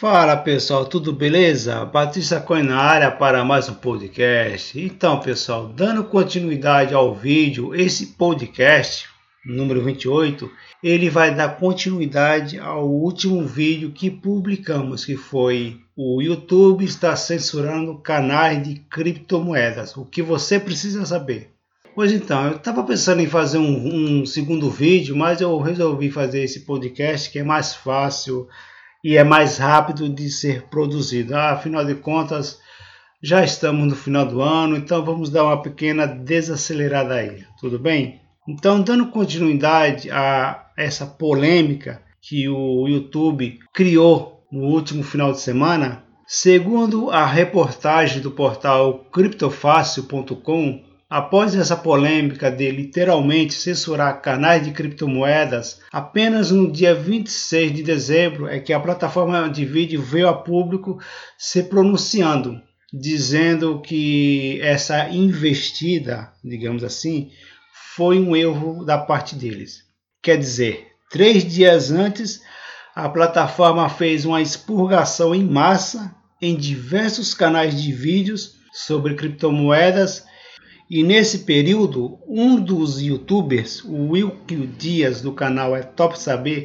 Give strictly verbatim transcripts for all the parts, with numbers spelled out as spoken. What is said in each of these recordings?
Fala pessoal, tudo beleza? Batista Coin na área para mais um podcast. Então pessoal, dando continuidade ao vídeo, esse podcast, número vinte e oito, ele vai dar continuidade ao último vídeo que publicamos, que foi o YouTube está censurando canais de criptomoedas. O que você precisa saber? Pois então, eu estava pensando em fazer um, um segundo vídeo, mas eu resolvi fazer esse podcast que é mais fácil e é mais rápido de ser produzido. Ah, afinal de contas, já estamos no final do ano, então vamos dar uma pequena desacelerada aí, tudo bem? Então, dando continuidade a essa polêmica que o YouTube criou no último final de semana, segundo a reportagem do portal criptofácil ponto com, após essa polêmica de literalmente censurar canais de criptomoedas, apenas no dia vinte e seis de dezembro é que a plataforma de vídeo veio a público se pronunciando, dizendo que essa investida, digamos assim, foi um erro da parte deles. Quer dizer, três dias antes, a plataforma fez uma expurgação em massa em diversos canais de vídeos sobre criptomoedas. E nesse período, um dos youtubers, o Wilkio Dias, do canal É Top Saber,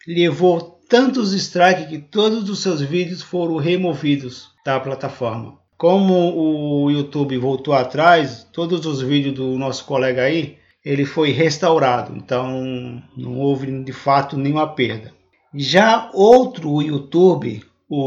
levou tantos strikes que todos os seus vídeos foram removidos da plataforma. Como o YouTube voltou atrás, todos os vídeos do nosso colega aí, ele foi restaurado, então não houve de fato nenhuma perda. Já outro YouTube,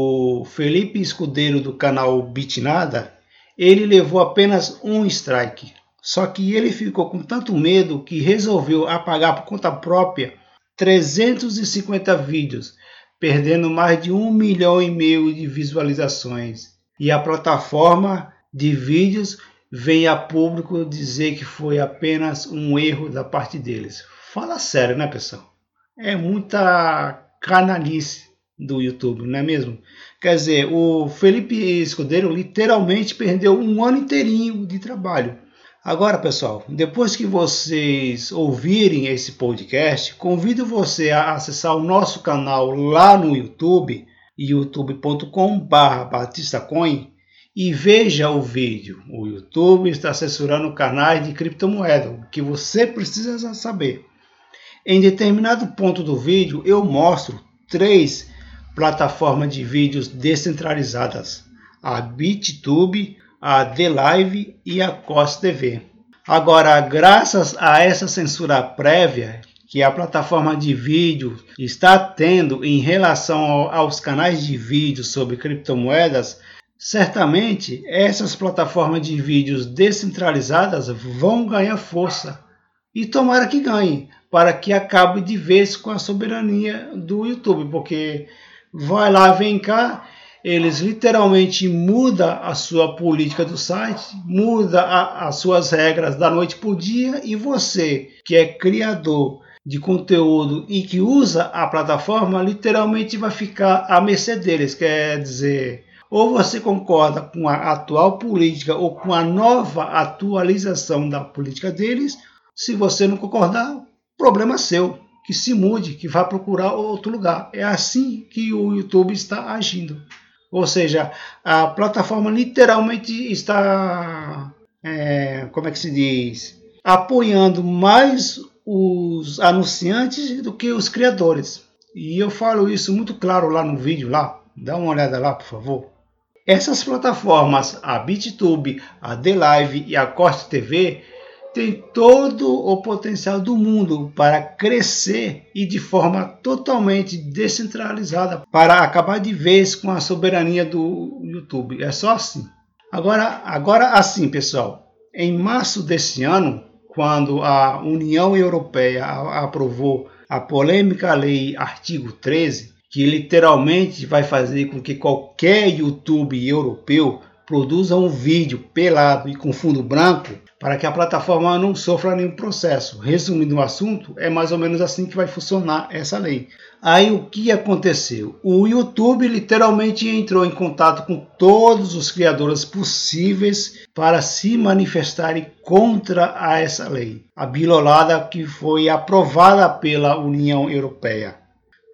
o Felipe Escudeiro, do canal Bitnada, ele levou apenas um strike, só que ele ficou com tanto medo que resolveu apagar por conta própria trezentos e cinquenta vídeos, perdendo mais de um milhão e meio de visualizações. E a plataforma de vídeos vem a público dizer que foi apenas um erro da parte deles. Fala sério, né, pessoal? É muita canalice do YouTube, não é mesmo? Quer dizer, o Felipe Escudeiro literalmente perdeu um ano inteirinho de trabalho. Agora, pessoal, depois que vocês ouvirem esse podcast, convido você a acessar o nosso canal lá no YouTube, youtube ponto com barra batista coin, e veja o vídeo. O YouTube está censurando canais de criptomoeda, o que você precisa saber. Em determinado ponto do vídeo, eu mostro três plataformas de vídeos descentralizadas: a BitTube, a DLive e a Cos T V. Agora, graças a essa censura prévia que a plataforma de vídeo está tendo em relação aos canais de vídeo sobre criptomoedas, certamente essas plataformas de vídeos descentralizadas vão ganhar força. E tomara que ganhe, para que acabe de vez com a soberania do YouTube, porque vai lá, vem cá, eles literalmente mudam a sua política do site, mudam a, as suas regras da noite para o dia, e você, que é criador de conteúdo e que usa a plataforma, literalmente vai ficar à mercê deles. Quer dizer, ou você concorda com a atual política ou com a nova atualização da política deles. Se você não concordar, problema seu, que se mude, que vá procurar outro lugar. É assim que o YouTube está agindo. Ou seja, a plataforma literalmente está, é, como é que se diz, apoiando mais os anunciantes do que os criadores. E eu falo isso muito claro lá no vídeo, lá. Dá uma olhada lá, por favor. Essas plataformas, a BitTube, a DLive e a Cos T V, tem todo o potencial do mundo para crescer e de forma totalmente descentralizada, para acabar de vez com a soberania do YouTube. É só assim. Agora, agora assim, pessoal, em março desse ano, quando a União Europeia aprovou a polêmica lei artigo treze, que literalmente vai fazer com que qualquer YouTube europeu produza um vídeo pelado e com fundo branco, para que a plataforma não sofra nenhum processo. Resumindo o assunto, é mais ou menos assim que vai funcionar essa lei. Aí o que aconteceu? O YouTube literalmente entrou em contato com todos os criadores possíveis para se manifestarem contra a essa lei, a bilolada que foi aprovada pela União Europeia.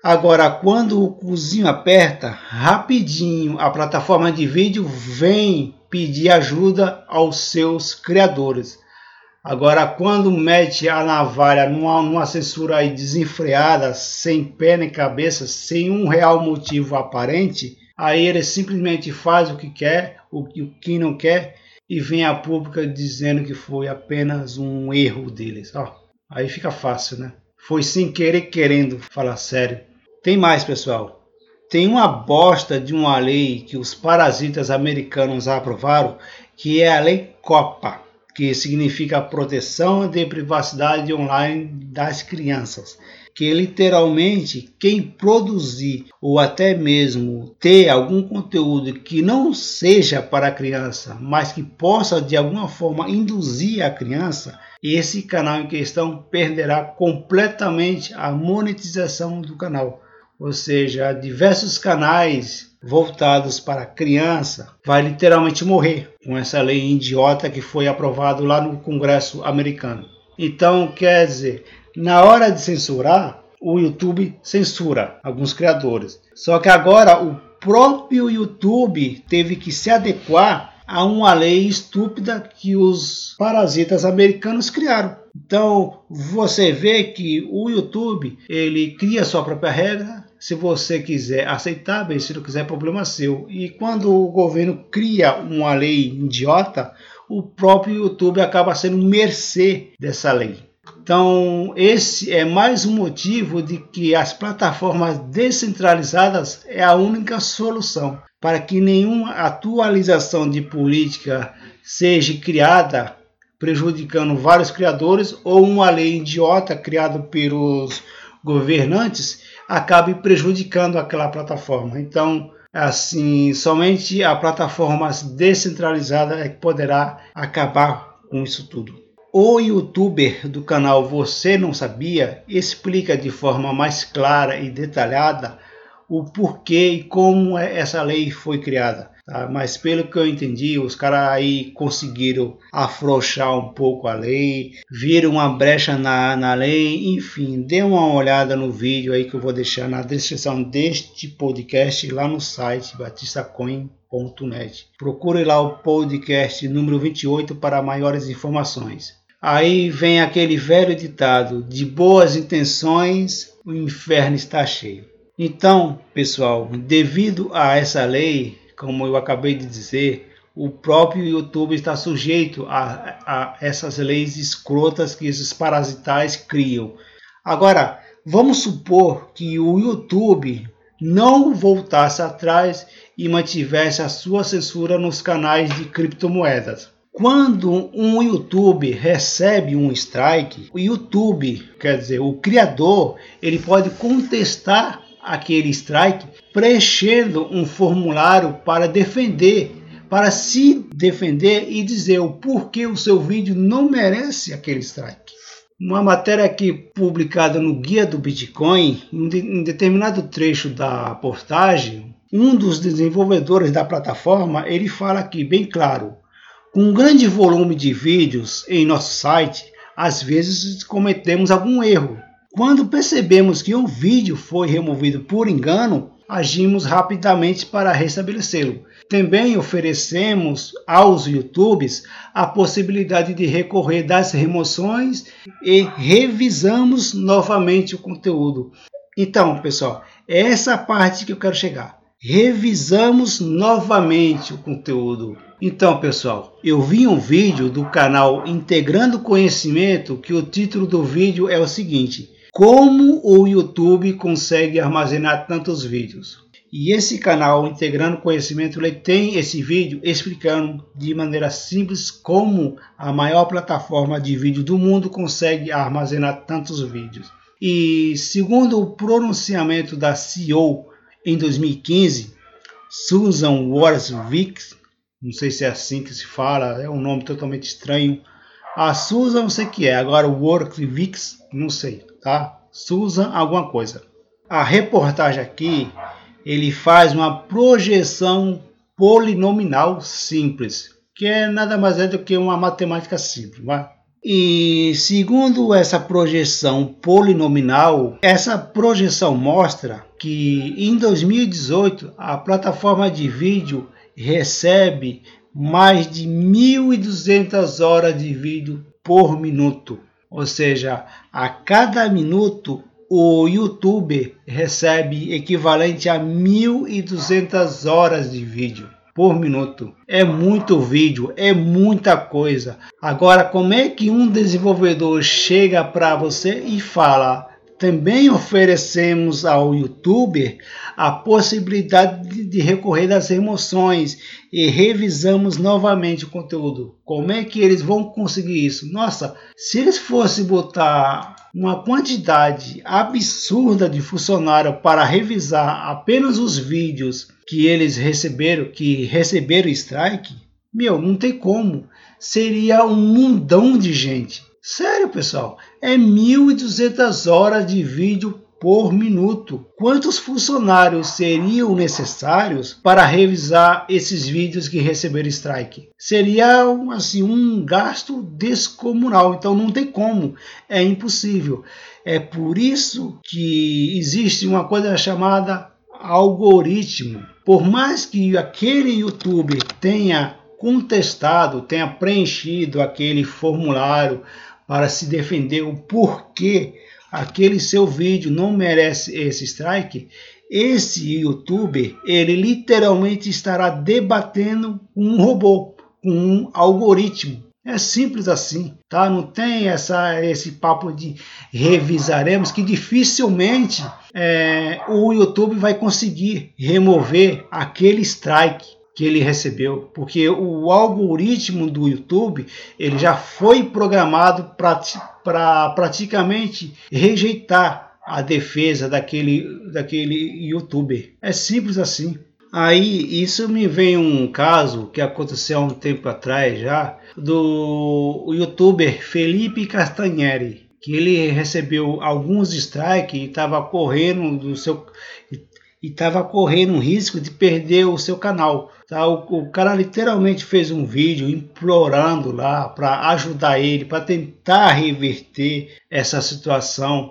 Agora, quando o cozinho aperta, rapidinho a plataforma de vídeo vem pedir ajuda aos seus criadores. Agora, quando mete a navalha numa, numa censura aí desenfreada, sem pé nem cabeça, sem um real motivo aparente, aí ele simplesmente faz o que quer, o que, o que não quer, e vem a pública dizendo que foi apenas um erro deles. Ó, aí fica fácil, né? Foi sem querer querendo, falar sério. Tem mais, pessoal. Tem uma bosta de uma lei que os parasitas americanos aprovaram, que é a Lei COPPA, que significa Proteção de Privacidade Online das Crianças. Que literalmente quem produzir ou até mesmo ter algum conteúdo que não seja para a criança, mas que possa de alguma forma induzir a criança, esse canal em questão perderá completamente a monetização do canal. Ou seja, diversos canais voltados para a criança vai literalmente morrer com essa lei idiota que foi aprovada lá no Congresso americano. Então, quer dizer, na hora de censurar, o YouTube censura alguns criadores. Só que agora o próprio YouTube teve que se adequar a uma lei estúpida que os parasitas americanos criaram. Então, você vê que o YouTube, ele cria sua própria regra. Se você quiser aceitar, bem, se não quiser, problema seu. E quando o governo cria uma lei idiota, o próprio YouTube acaba sendo mercê dessa lei. Então, esse é mais um motivo de que as plataformas descentralizadas é a única solução para que nenhuma atualização de política seja criada prejudicando vários criadores ou uma lei idiota criada pelos governantes acabe prejudicando aquela plataforma. Então, assim, somente a plataforma descentralizada é que poderá acabar com isso tudo. O youtuber do canal Você Não Sabia explica de forma mais clara e detalhada o porquê e como essa lei foi criada. Tá? Mas pelo que eu entendi, os caras aí conseguiram afrouxar um pouco a lei, viram uma brecha na, na lei, enfim, dê uma olhada no vídeo aí que eu vou deixar na descrição deste podcast lá no site batista coin ponto net. Procure lá o podcast número vinte e oito para maiores informações. Aí vem aquele velho ditado, de boas intenções o inferno está cheio. Então, pessoal, devido a essa lei, como eu acabei de dizer, o próprio YouTube está sujeito a, a essas leis escrotas que esses parasitais criam. Agora, vamos supor que o YouTube não voltasse atrás e mantivesse a sua censura nos canais de criptomoedas. Quando um YouTube recebe um strike, o YouTube, quer dizer, o criador, ele pode contestar aquele strike preenchendo um formulário para defender, para se defender e dizer o porquê o seu vídeo não merece aquele strike. Uma matéria aqui publicada no Guia do Bitcoin, em determinado trecho da postagem, um dos desenvolvedores da plataforma, ele fala aqui bem claro: com um grande volume de vídeos em nosso site, às vezes cometemos algum erro. Quando percebemos que um vídeo foi removido por engano, agimos rapidamente para restabelecê-lo. Também oferecemos aos YouTubers a possibilidade de recorrer das remoções e revisamos novamente o conteúdo. Então, pessoal, é essa parte que eu quero chegar. Revisamos novamente o conteúdo. Então, pessoal, eu vi um vídeo do canal Integrando Conhecimento que o título do vídeo é o seguinte: como o YouTube consegue armazenar tantos vídeos? E esse canal Integrando Conhecimento, ele tem esse vídeo explicando de maneira simples como a maior plataforma de vídeo do mundo consegue armazenar tantos vídeos. E segundo o pronunciamento da C E O em dois mil e quinze, Susan Wojcicki, não sei se é assim que se fala, é um nome totalmente estranho. A Susan não sei o que é, agora o Wojcicki não sei, tá? Susan alguma coisa. A reportagem aqui, ele faz uma projeção polinomial simples, que é nada mais é do que uma matemática simples. Mas E segundo essa projeção polinomial, essa projeção mostra que em dois mil e dezoito a plataforma de vídeo recebe mais de mil e duzentas horas de vídeo por minuto. Ou seja, a cada minuto o YouTube recebe equivalente a mil e duzentas horas de vídeo por minuto. É muito vídeo, é muita coisa. Agora, como é que um desenvolvedor chega para você e fala: também oferecemos ao YouTuber a possibilidade de recorrer às remoções e revisamos novamente o conteúdo? Como é que eles vão conseguir isso? Nossa, se eles fossem botar uma quantidade absurda de funcionário para revisar apenas os vídeos que eles receberam, que receberam strike, meu, não tem como. Seria um mundão de gente. Sério, pessoal, é mil e duzentas horas de vídeo por minuto. Quantos funcionários seriam necessários para revisar esses vídeos que receberam strike? Seria assim, um gasto descomunal, então não tem como, é impossível. É por isso que existe uma coisa chamada algoritmo. Por mais que aquele youtuber tenha contestado, tenha preenchido aquele formulário para se defender o porquê aquele seu vídeo não merece esse strike, esse youtuber, ele literalmente estará debatendo com um robô, com um algoritmo. É simples assim, tá? Não tem essa, esse papo de revisaremos, que dificilmente é, o YouTube vai conseguir remover aquele strike que ele recebeu, porque o algoritmo do YouTube ele já foi programado para praticamente rejeitar a defesa daquele, daquele YouTuber. É simples assim. Aí isso me vem um caso que aconteceu há um tempo atrás já, do YouTuber Felipe Castanhari, que ele recebeu alguns strikes e estava correndo do seu e estava correndo o risco de perder o seu canal. Tá? O, o cara literalmente fez um vídeo implorando lá para ajudar ele, para tentar reverter essa situação,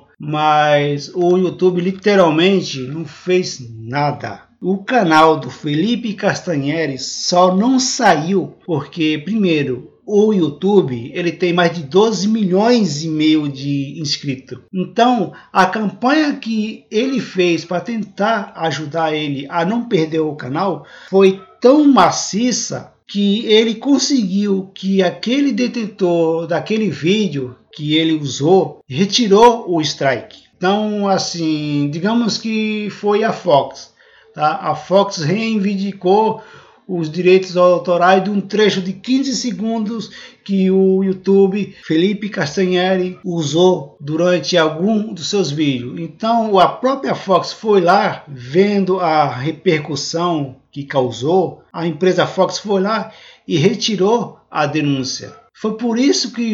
mas o YouTube literalmente não fez nada. O canal do Felipe Castanhari só não saiu porque, primeiro, o YouTube ele tem mais de doze milhões e meio de inscritos. Então, a campanha que ele fez para tentar ajudar ele a não perder o canal foi tão maciça que ele conseguiu que aquele detentor daquele vídeo que ele usou retirou o strike. Então, assim, digamos que foi a Fox. Tá? A Fox reivindicou os direitos autorais de um trecho de quinze segundos que o YouTube Felipe Castanhari usou durante algum dos seus vídeos. Então a própria Fox foi lá, vendo a repercussão que causou, a empresa Fox foi lá e retirou a denúncia. Foi por isso que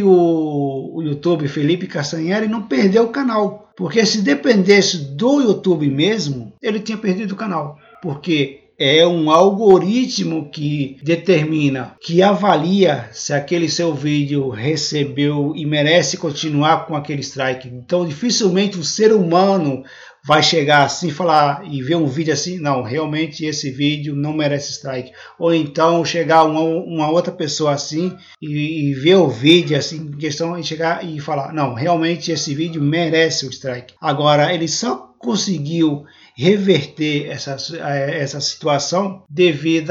o, o YouTube Felipe Castanhari não perdeu o canal, porque se dependesse do YouTube mesmo, ele tinha perdido o canal, porque é um algoritmo que determina, que avalia se aquele seu vídeo recebeu e merece continuar com aquele strike. Então dificilmente um ser humano vai chegar assim e falar e ver um vídeo assim, não, realmente esse vídeo não merece strike. Ou então chegar uma, uma outra pessoa assim e, e ver o vídeo assim em questão e chegar e falar, não, realmente esse vídeo merece o strike. Agora ele só conseguiu reverter essa, essa situação devido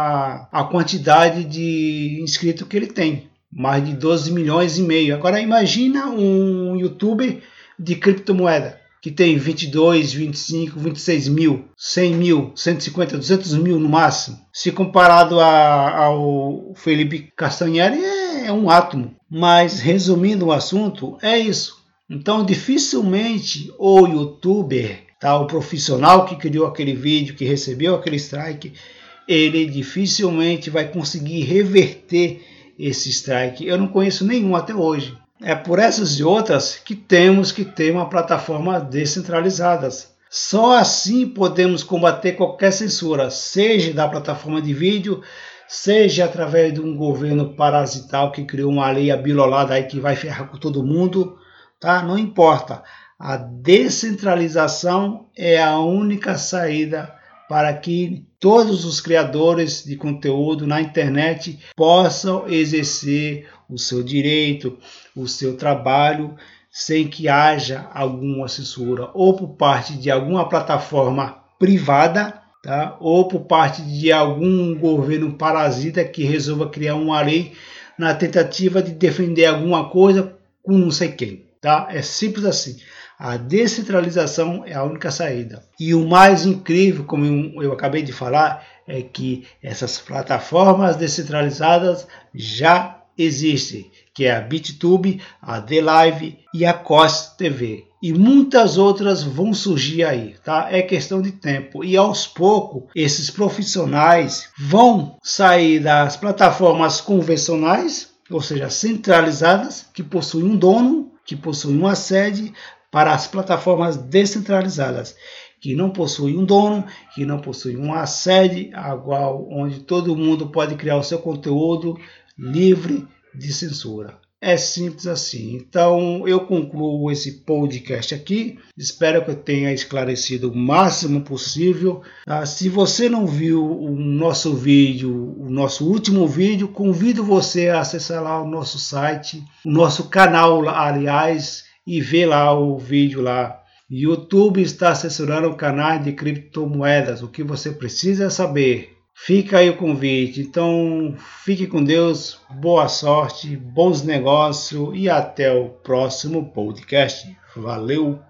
à, à quantidade de inscritos que ele tem, mais de doze milhões e meio. Agora imagina um youtuber de criptomoeda que tem vinte e dois, vinte e cinco, vinte e seis mil, cem mil, cento e cinquenta, duzentos mil no máximo. Se comparado a, ao Felipe Castanhari é, é um átomo. Mas resumindo o assunto, é isso. Então dificilmente o youtuber, tá, o profissional que criou aquele vídeo, que recebeu aquele strike, ele dificilmente vai conseguir reverter esse strike. Eu não conheço nenhum até hoje. É por essas e outras que temos que ter uma plataforma descentralizada. Só assim podemos combater qualquer censura, seja da plataforma de vídeo, seja através de um governo parasital que criou uma lei abilolada aí que vai ferrar com todo mundo, tá? Não importa. A descentralização é a única saída para que todos os criadores de conteúdo na internet possam exercer o seu direito, o seu trabalho, sem que haja alguma censura, ou por parte de alguma plataforma privada, tá? Ou por parte de algum governo parasita que resolva criar uma lei na tentativa de defender alguma coisa com não sei quem. Tá? É simples assim. A descentralização é a única saída. E o mais incrível, como eu acabei de falar, é que essas plataformas descentralizadas já existem, que é a BitTube, a DLive e a Cos T V. E muitas outras vão surgir aí, tá? É questão de tempo. E aos poucos, esses profissionais vão sair das plataformas convencionais, ou seja, centralizadas, que possuem um dono, que possuem uma sede, para as plataformas descentralizadas, que não possuem um dono, que não possuem uma sede, igual, onde todo mundo pode criar o seu conteúdo livre de censura. É simples assim. Então eu concluo esse podcast aqui. Espero que eu tenha esclarecido o máximo possível. Ah, se você não viu o nosso vídeo, o nosso último vídeo, convido você a acessar lá o nosso site, o nosso canal, aliás, e ver lá o vídeo lá. YouTube está assessorando canais de criptomoedas. O que você precisa saber? Fica aí o convite. Então, fique com Deus, boa sorte, bons negócios e até o próximo podcast. Valeu!